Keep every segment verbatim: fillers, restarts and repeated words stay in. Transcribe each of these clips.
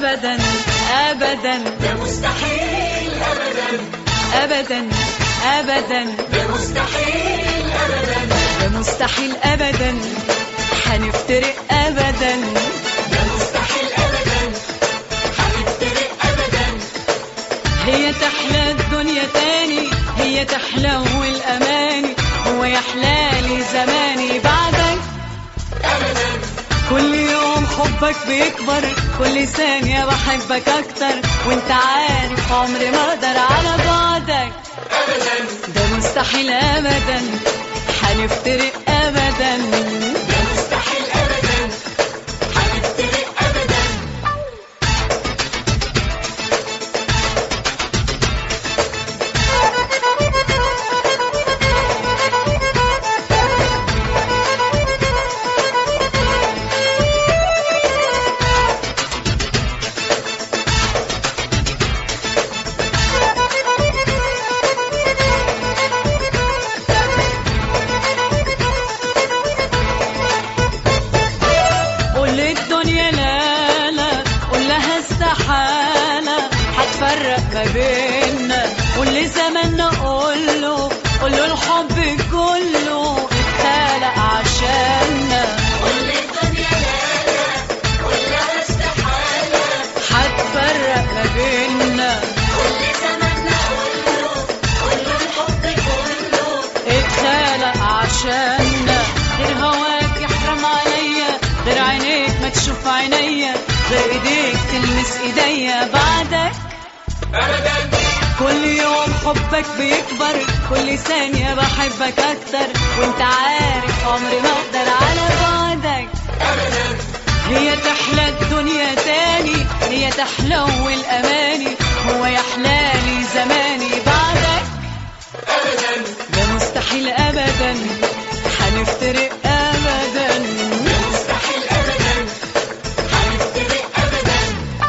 أبدا أبدا، ده مستحيل أبدا أبدا أبدا، ده مستحيل أبدا ده مستحيل أبدا، هنفترق أبدا، ده مستحيل أبدا هنفترق أبدا. هي تحلى الدنيا تاني، هي تحلى والأماني، هو يحلالي زماني بعدك أبدا. كل يوم حبك بيكبر، كل ثانية بحبك أكتر، وانت عارف عمري ما أقدر على بعدك أبدا، ده مستحيل أبدا، هنفترق أبدا، ده مستحيل أبدا هنفترق أبدا. هتفرق ما بيننا، واللي زماننا قوله قوله الحب كله اتخلق عشاننا، كل الدنيا لا كلها استحالة هتفرق ما بيننا، واللي زماننا قوله قوله الحب كله اتخلق عشاننا، غير هواك يحرم عليا، غير عينيك ما تشوف عينيا، غير ايديك تلمس ايديا بعدك أبدا. كل يوم حبك بيكبر، كل ثانية بحبك أكتر، وانت عارف عمري ما أقدر على بعدك أبدا. هي تحلى الدنيا تاني، هي تحلى والأماني، هو يحلالي زماني بعدك أبدا، ده مستحيل أبدا، هنفترق أبدا، ده مستحيل أبدا هنفترق أبدا.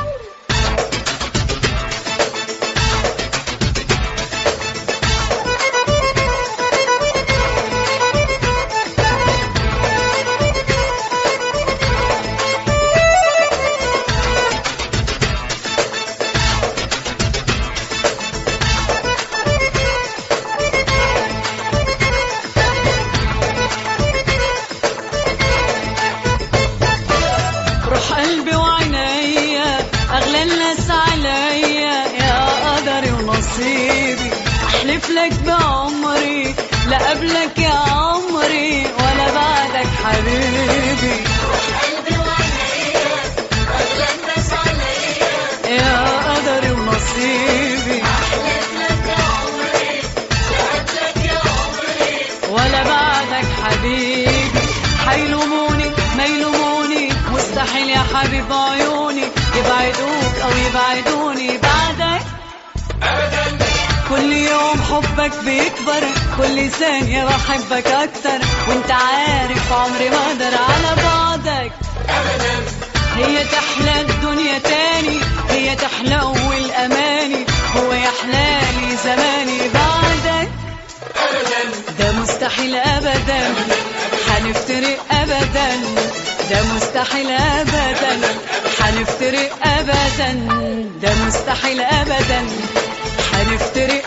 قلبي وعينيا أغلى الناس عليا، يا قدري ونصيبي أحلف لك بعمري، لا قبلك يا عمري ولا بعدك حبيبي، قلبي وعينيا أغلى الناس عليا، يا قدري ونصيبي أحلف لك يا عمري لا قبلك يا عمري ولا بعدك حبيبي، حيلوموني ما يلوموني، مستحيل يا حبيب عيوني يبعدوك أو يبعدوني بعدك أبدا. كل يوم حبك بيكبر، كل ثانية بحبك أكتر، وانت عارف عمري ما أقدر على بعدك أبدا. هي تحلى الدنيا تاني، هي تحلى والأماني، هو يحلالي زماني بعدك أبدا، ده مستحيل أبدا، هنفترق أبدا، ده مستحيل أبدا، هنفترق أبدا، ده مستحيل أبدا، هنفترق